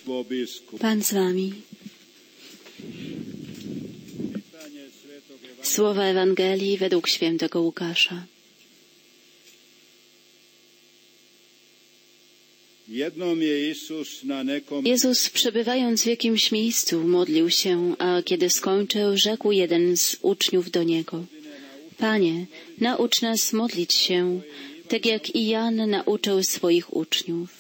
Pan z wami. Słowa Ewangelii według świętego Łukasza. Jezus, przebywając w jakimś miejscu, modlił się, a kiedy skończył, rzekł jeden z uczniów do Niego: Panie, naucz nas modlić się, tak jak i Jan nauczył swoich uczniów.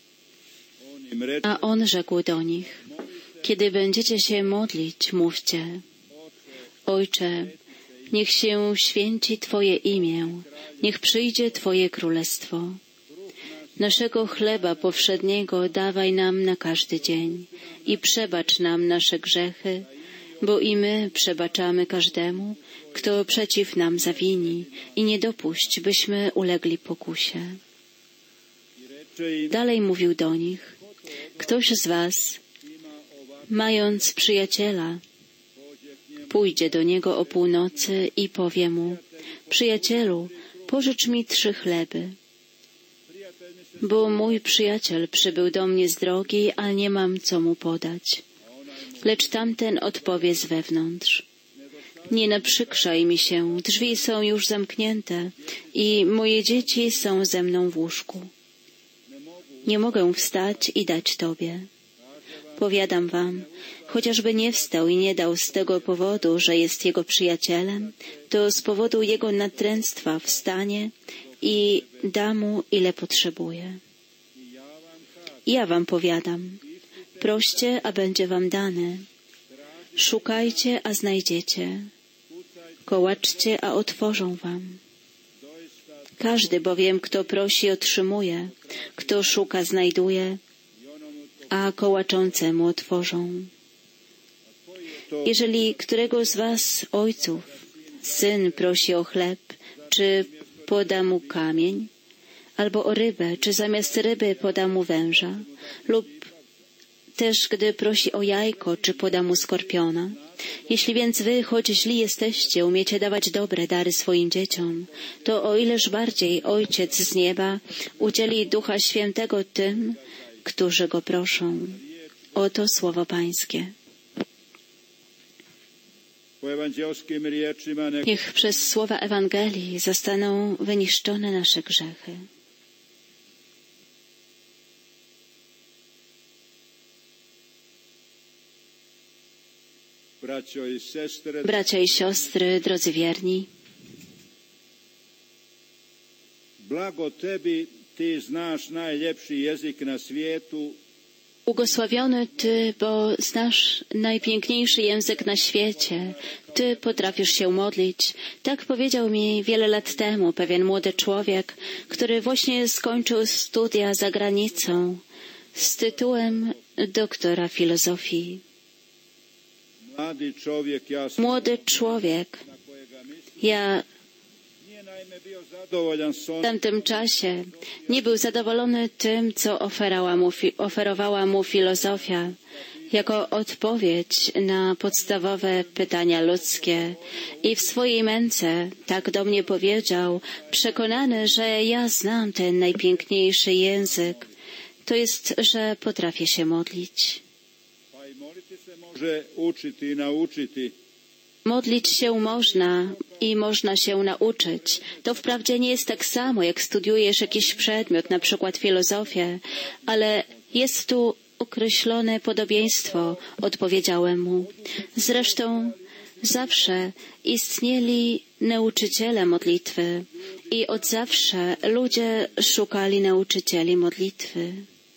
A On rzekł do nich: Kiedy będziecie się modlić, mówcie: Ojcze, niech się święci Twoje imię, niech przyjdzie Twoje królestwo. Naszego chleba powszedniego dawaj nam na każdy dzień i przebacz nam nasze grzechy, bo i my przebaczamy każdemu, kto przeciw nam zawini, i nie dopuść, byśmy ulegli pokusie. Dalej mówił do nich: Ktoś z was, mając przyjaciela, pójdzie do niego o północy i powie mu: Przyjacielu, pożycz mi 3 chleby, bo mój przyjaciel przybył do mnie z drogi, a nie mam co mu podać. Lecz tamten odpowie z wewnątrz: Nie naprzykrzaj mi się, drzwi są już zamknięte i moje dzieci są ze mną w łóżku. Nie mogę wstać i dać Tobie. Powiadam wam, chociażby nie wstał i nie dał z tego powodu, że jest jego przyjacielem, to z powodu jego natręctwa wstanie i da mu, ile potrzebuje. Ja wam powiadam, proście, a będzie wam dane. Szukajcie, a znajdziecie. Kołaczcie, a otworzą wam. Każdy bowiem, kto prosi, otrzymuje, kto szuka, znajduje, a kołaczącemu otworzą. Jeżeli którego z was, ojców, syn prosi o chleb, czy poda mu kamień, albo o rybę, czy zamiast ryby poda mu węża, lub też gdy prosi o jajko, czy poda mu skorpiona. Jeśli więc wy, choć źli jesteście, umiecie dawać dobre dary swoim dzieciom, to o ileż bardziej Ojciec z nieba udzieli Ducha Świętego tym, którzy Go proszą. Oto słowo Pańskie. Niech przez słowa Ewangelii zostaną wyniszczone nasze grzechy. Bracia i siostry, drodzy wierni, blago Tebi, Ty znasz najlepszy język na świecie. Błogosławiony Ty, bo znasz najpiękniejszy język na świecie. Ty potrafisz się modlić. Tak powiedział mi wiele lat temu pewien młody człowiek, który właśnie skończył studia za granicą z tytułem doktora filozofii. Młody człowiek. Ja w tamtym czasie nie był zadowolony tym, co oferowała mu filozofia, jako odpowiedź na podstawowe pytania ludzkie. I w swojej męce tak do mnie powiedział, przekonany, że ja znam ten najpiękniejszy język. To jest, że potrafię się modlić. Modlić się można i można się nauczyć. To wprawdzie nie jest tak samo, jak studiujesz jakiś przedmiot, na przykład filozofię, ale jest tu określone podobieństwo, odpowiedziałem mu. Zresztą zawsze istnieli nauczyciele modlitwy i od zawsze ludzie szukali nauczycieli modlitwy.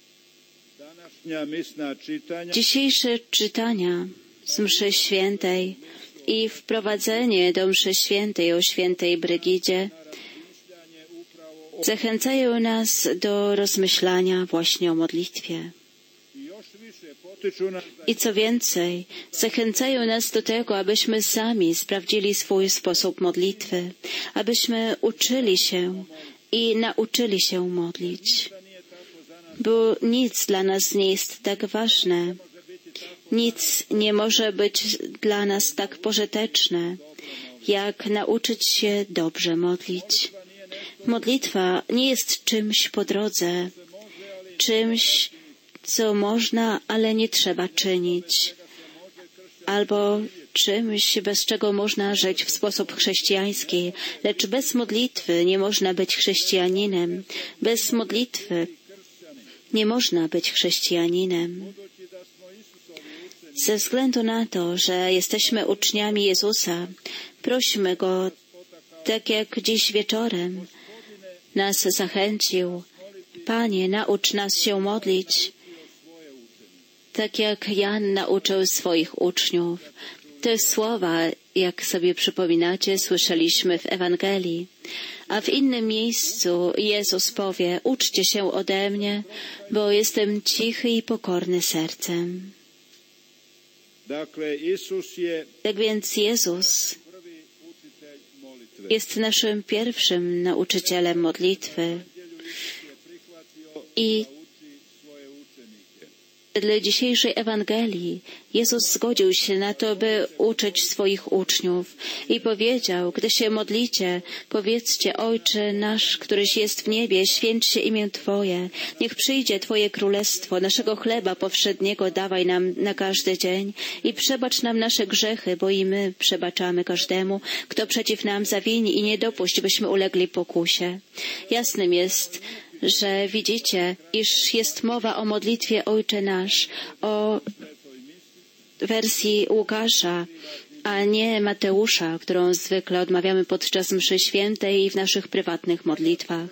Dzisiejsze czytania z mszy świętej i wprowadzenie do mszy świętej o świętej Brygidzie zachęcają nas do rozmyślania właśnie o modlitwie. I co więcej, zachęcają nas do tego, abyśmy sami sprawdzili swój sposób modlitwy, abyśmy uczyli się i nauczyli się modlić. Bo nic dla nas nie jest tak ważne, nic nie może być dla nas tak pożyteczne, jak nauczyć się dobrze modlić. Modlitwa nie jest czymś po drodze, czymś, co można, ale nie trzeba czynić, albo czymś, bez czego można żyć w sposób chrześcijański, lecz bez modlitwy nie można być chrześcijaninem. Bez modlitwy nie można być chrześcijaninem. Ze względu na to, że jesteśmy uczniami Jezusa, prośmy Go, tak jak dziś wieczorem nas zachęcił: Panie, naucz nas się modlić, tak jak Jan nauczył swoich uczniów. Te słowa, jak sobie przypominacie, słyszeliśmy w Ewangelii. A w innym miejscu Jezus powie: uczcie się ode mnie, bo jestem cichy i pokorny sercem. Tak więc Jezus jest naszym pierwszym nauczycielem modlitwy i dla dzisiejszej Ewangelii Jezus zgodził się na to, by uczyć swoich uczniów i powiedział: gdy się modlicie, powiedzcie: Ojcze nasz, któryś jest w niebie, święć się imię Twoje, niech przyjdzie Twoje królestwo, naszego chleba powszedniego dawaj nam na każdy dzień i przebacz nam nasze grzechy, bo i my przebaczamy każdemu, kto przeciw nam zawini, i nie dopuść, byśmy ulegli pokusie. Jasnym jest, że widzicie, iż jest mowa o modlitwie Ojcze Nasz, o wersji Łukasza, a nie Mateusza, którą zwykle odmawiamy podczas mszy świętej i w naszych prywatnych modlitwach.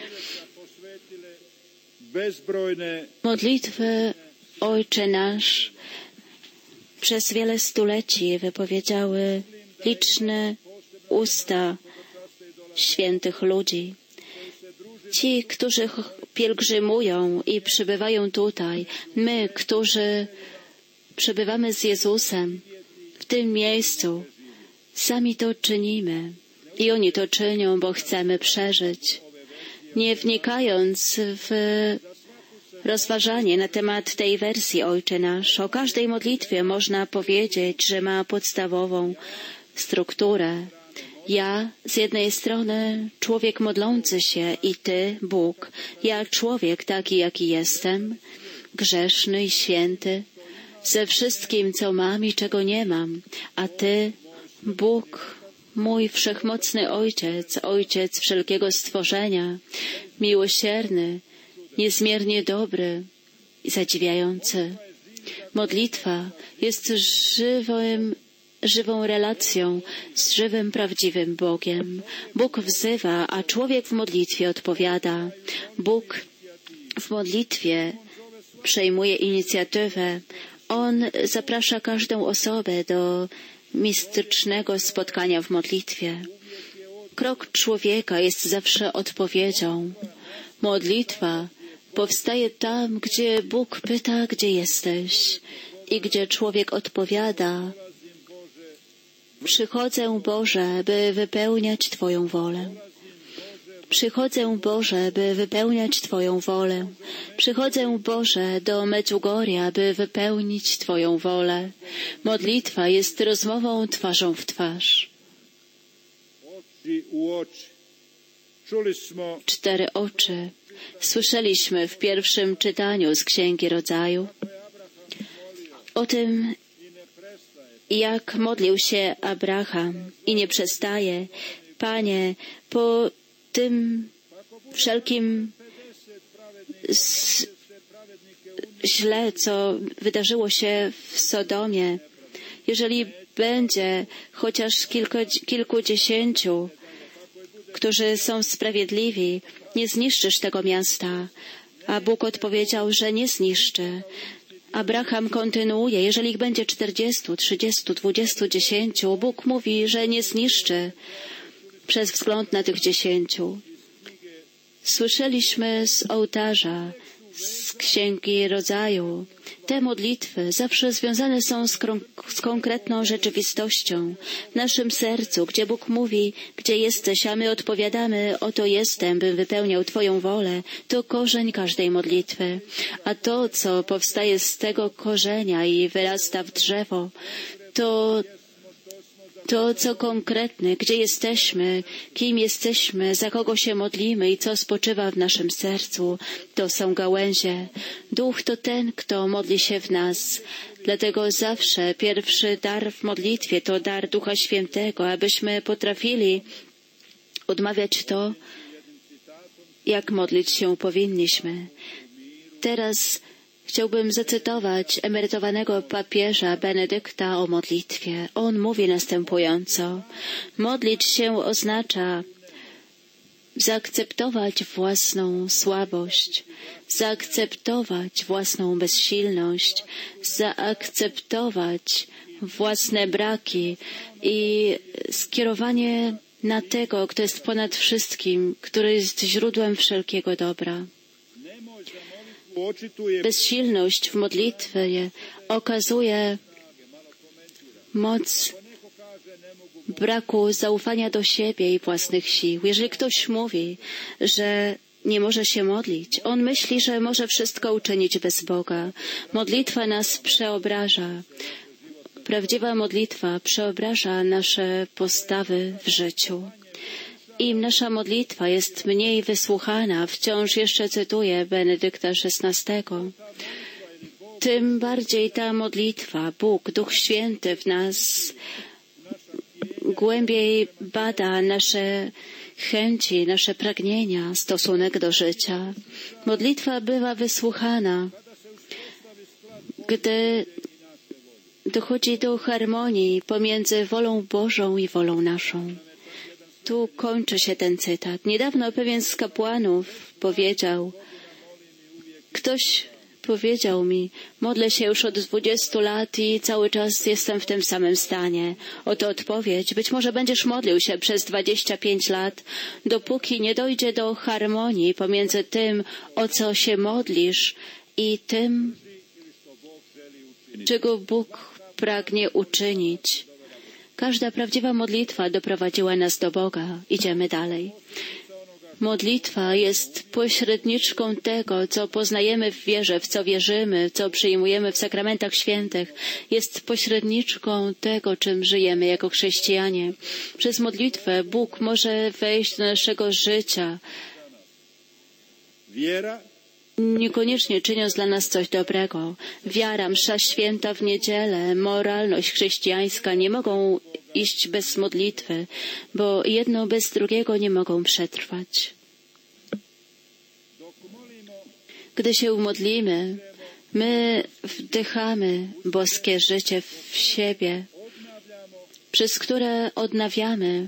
Modlitwy Ojcze Nasz przez wiele stuleci wypowiedziały liczne usta świętych ludzi. Ci, którzy pielgrzymują i przybywają tutaj, my, którzy przebywamy z Jezusem w tym miejscu, sami to czynimy i oni to czynią, bo chcemy przeżyć. Nie wnikając w rozważanie na temat tej wersji Ojcze Nasz, o każdej modlitwie można powiedzieć, że ma podstawową strukturę. Ja z jednej strony człowiek modlący się i Ty, Bóg. Ja człowiek taki, jaki jestem, grzeszny i święty, ze wszystkim, co mam i czego nie mam. A Ty, Bóg, mój wszechmocny Ojciec, Ojciec wszelkiego stworzenia, miłosierny, niezmiernie dobry i zadziwiający. Modlitwa jest żywą relacją z żywym, prawdziwym Bogiem. Bóg wzywa, a człowiek w modlitwie odpowiada. Bóg w modlitwie przejmuje inicjatywę. On zaprasza każdą osobę do mistycznego spotkania w modlitwie. Krok człowieka jest zawsze odpowiedzią. Modlitwa powstaje tam, gdzie Bóg pyta, gdzie jesteś, i gdzie człowiek odpowiada: przychodzę, Boże, by wypełniać Twoją wolę. Przychodzę, Boże, by wypełniać Twoją wolę. Przychodzę, Boże, do Medjugorja, by wypełnić Twoją wolę. Modlitwa jest rozmową twarzą w twarz. 4 oczy. Słyszeliśmy w pierwszym czytaniu z Księgi Rodzaju o tym, jak modlił się Abraham i nie przestaje: Panie, po tym wszelkim źle, co wydarzyło się w Sodomie, jeżeli będzie chociaż kilkudziesięciu, którzy są sprawiedliwi, nie zniszczysz tego miasta. A Bóg odpowiedział, że nie zniszczy. Abraham kontynuuje: jeżeli ich będzie 40, 30, 20, 10, Bóg mówi, że nie zniszczy przez wzgląd na tych 10. Słyszeliśmy z ołtarza, z Księgi Rodzaju. Te modlitwy zawsze związane są z konkretną rzeczywistością w naszym sercu, gdzie Bóg mówi: gdzie jesteś, a my odpowiadamy: oto jestem, bym wypełniał Twoją wolę. To korzeń każdej modlitwy. A to, co powstaje z tego korzenia i wyrasta w drzewo, to To, co konkretne, gdzie jesteśmy, kim jesteśmy, za kogo się modlimy i co spoczywa w naszym sercu, to są gałęzie. Duch to ten, kto modli się w nas. Dlatego zawsze pierwszy dar w modlitwie to dar Ducha Świętego, abyśmy potrafili odmawiać to, jak modlić się powinniśmy. Teraz chciałbym zacytować emerytowanego papieża Benedykta o modlitwie. On mówi następująco. Modlić się oznacza zaakceptować własną słabość, zaakceptować własną bezsilność, zaakceptować własne braki i skierowanie na tego, kto jest ponad wszystkim, który jest źródłem wszelkiego dobra. Bezsilność w modlitwie okazuje moc braku zaufania do siebie i własnych sił. Jeżeli ktoś mówi, że nie może się modlić, on myśli, że może wszystko uczynić bez Boga. Modlitwa nas przeobraża. Prawdziwa modlitwa przeobraża nasze postawy w życiu. Im nasza modlitwa jest mniej wysłuchana, wciąż jeszcze cytuję Benedykta XVI, tym bardziej ta modlitwa, Bóg, Duch Święty w nas głębiej bada nasze chęci, nasze pragnienia, stosunek do życia. Modlitwa bywa wysłuchana, gdy dochodzi do harmonii pomiędzy wolą Bożą i wolą naszą. Tu kończy się ten cytat. Niedawno pewien z kapłanów powiedział, ktoś powiedział mi, modlę się już od 20 lat i cały czas jestem w tym samym stanie. Oto odpowiedź. Być może będziesz modlił się przez 25 lat, dopóki nie dojdzie do harmonii pomiędzy tym, o co się modlisz i tym, czego Bóg pragnie uczynić. Każda prawdziwa modlitwa doprowadziła nas do Boga. Idziemy dalej. Modlitwa jest pośredniczką tego, co poznajemy w wierze, w co wierzymy, co przyjmujemy w sakramentach świętych. Jest pośredniczką tego, czym żyjemy jako chrześcijanie. Przez modlitwę Bóg może wejść do naszego życia, niekoniecznie czyniąc dla nas coś dobrego. Wiara, msza święta w niedzielę, moralność chrześcijańska nie mogą iść bez modlitwy, bo jedno bez drugiego nie mogą przetrwać. Gdy się modlimy, my wdychamy boskie życie w siebie, przez które odnawiamy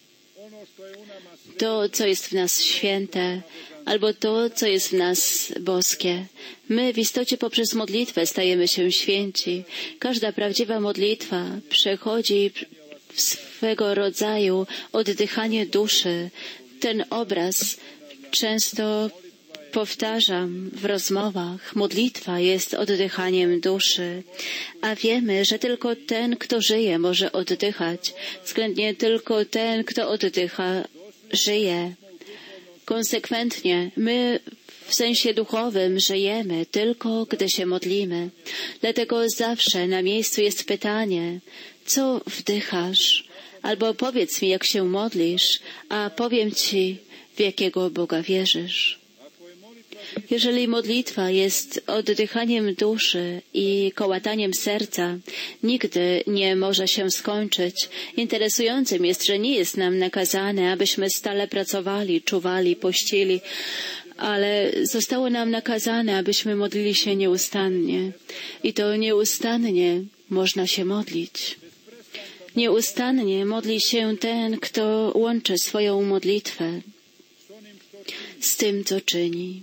to, co jest w nas święte, albo to, co jest w nas boskie. My w istocie poprzez modlitwę stajemy się święci. Każda prawdziwa modlitwa przechodzi w swego rodzaju oddychanie duszy. Ten obraz często powtarzam w rozmowach. Modlitwa jest oddychaniem duszy, a wiemy, że tylko ten, kto żyje, może oddychać. Względnie tylko ten, kto oddycha, żyje. Konsekwentnie, my w sensie duchowym żyjemy tylko, gdy się modlimy. Dlatego zawsze na miejscu jest pytanie, co wdychasz? Albo powiedz mi, jak się modlisz, a powiem Ci, w jakiego Boga wierzysz. Jeżeli modlitwa jest oddychaniem duszy i kołataniem serca, nigdy nie może się skończyć. Interesującym jest, że nie jest nam nakazane, abyśmy stale pracowali, czuwali, pościli, ale zostało nam nakazane, abyśmy modlili się nieustannie. I to nieustannie można się modlić. Nieustannie modli się ten, kto łączy swoją modlitwę z tym, co czyni.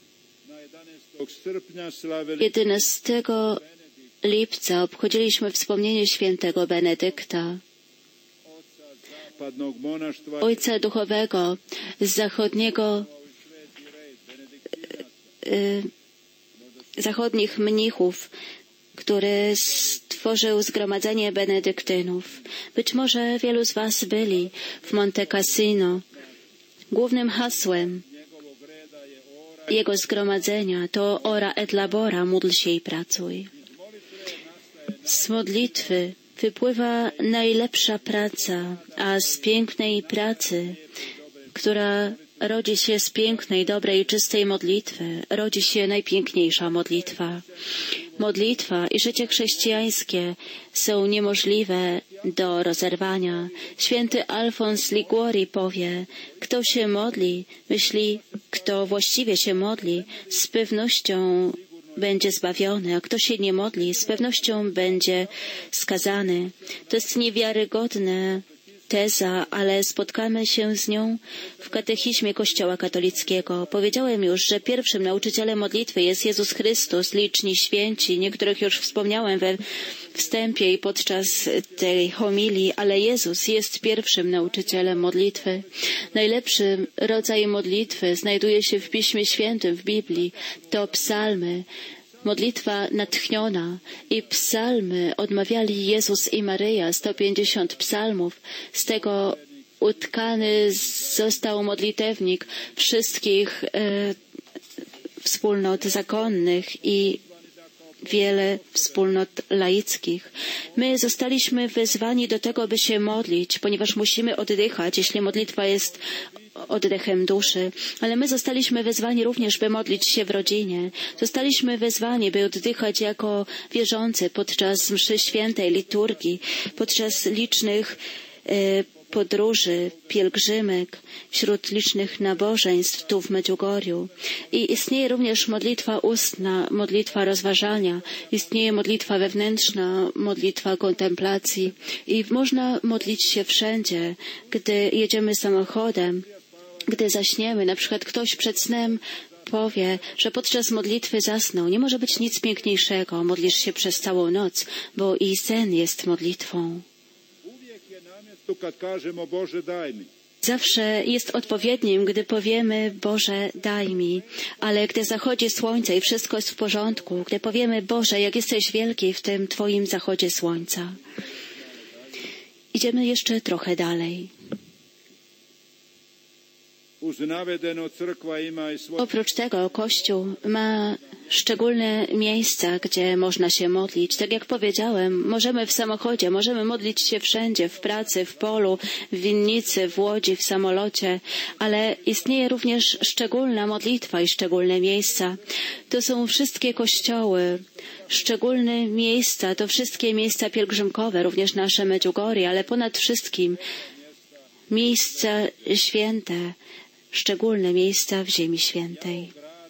11 lipca obchodziliśmy wspomnienie świętego Benedykta, ojca duchowego z zachodnich mnichów, który stworzył zgromadzenie benedyktynów. Być może wielu z Was byli w Monte Cassino. Głównym hasłem jego zgromadzenia to ora et labora, módl się i pracuj. Z modlitwy wypływa najlepsza praca, a z pięknej pracy, która rodzi się z pięknej, dobrej, czystej modlitwy, rodzi się najpiękniejsza modlitwa. Modlitwa i życie chrześcijańskie są niemożliwe do rozerwania. Święty Alfons Liguori powie, kto się modli, myśli, kto właściwie się modli, z pewnością będzie zbawiony, a kto się nie modli, z pewnością będzie skazany. To jest niewiarygodne teza, ale spotkamy się z nią w katechizmie Kościoła katolickiego. Powiedziałem już, że pierwszym nauczycielem modlitwy jest Jezus Chrystus, liczni święci, niektórych już wspomniałem we wstępie i podczas tej homilii, ale Jezus jest pierwszym nauczycielem modlitwy. Najlepszy rodzaj modlitwy znajduje się w Piśmie Świętym, w Biblii. To psalmy. Modlitwa natchniona i psalmy odmawiali Jezus i Maryja, 150 psalmów. Z tego utkany został modlitewnik wszystkich wspólnot zakonnych i wiele wspólnot laickich. My zostaliśmy wezwani do tego, by się modlić, ponieważ musimy oddychać, jeśli modlitwa jest oddechem duszy, ale my zostaliśmy wezwani również, by modlić się w rodzinie. Zostaliśmy wezwani, by oddychać jako wierzący podczas mszy świętej, liturgii, podczas licznych podróży, pielgrzymek, wśród licznych nabożeństw tu w Medjugorju. I istnieje również modlitwa ustna, modlitwa rozważania, istnieje modlitwa wewnętrzna, modlitwa kontemplacji i można modlić się wszędzie, gdy jedziemy samochodem, gdy zaśniemy. Na przykład ktoś przed snem powie, że podczas modlitwy zasnął. Nie może być nic piękniejszego. Modlisz się przez całą noc, bo i sen jest modlitwą. Zawsze jest odpowiednim, gdy powiemy, Boże, daj mi, ale gdy zachodzi słońce i wszystko jest w porządku, gdy powiemy, Boże, jak jesteś wielki w tym Twoim zachodzie słońca. Idziemy jeszcze trochę dalej. Oprócz tego Kościół ma szczególne miejsca, gdzie można się modlić. Tak jak powiedziałem, możemy w samochodzie, możemy modlić się wszędzie, w pracy, w polu, w winnicy, w łodzi, w samolocie, ale istnieje również szczególna modlitwa i szczególne miejsca. To są wszystkie kościoły, szczególne miejsca, to wszystkie miejsca pielgrzymkowe, również nasze Medjugorje, ale ponad wszystkim miejsca święte, szczególne miejsca w Ziemi Świętej.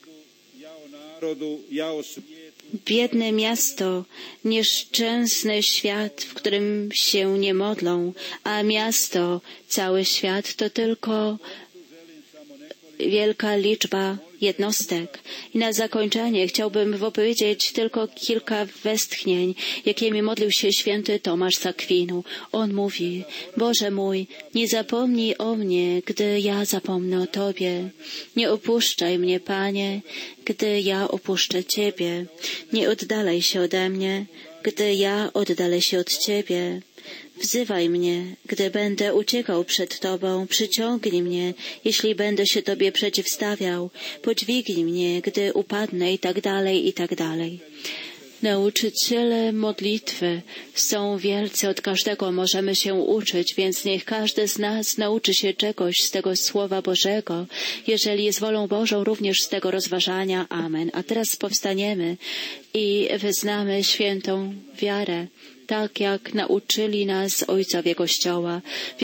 Biedne miasto, nieszczęsny świat, w którym się nie modlą, a miasto, cały świat to tylko wielka liczba jednostek. I na zakończenie chciałbym wypowiedzieć tylko kilka westchnień, jakimi modlił się święty Tomasz z Akwinu. On mówi, Boże mój, nie zapomnij o mnie, gdy ja zapomnę o Tobie. Nie opuszczaj mnie, Panie, gdy ja opuszczę Ciebie. Nie oddalaj się ode mnie, gdy ja oddalę się od Ciebie. Wzywaj mnie, gdy będę uciekał przed Tobą, przyciągnij mnie, jeśli będę się Tobie przeciwstawiał, podźwignij mnie, gdy upadnę i tak dalej, i tak dalej. Nauczyciele modlitwy są wielcy, od każdego możemy się uczyć, więc niech każdy z nas nauczy się czegoś z tego Słowa Bożego, jeżeli jest wolą Bożą, również z tego rozważania. Amen. A teraz powstaniemy i wyznamy świętą wiarę, tak jak nauczyli nas ojcowie Kościoła.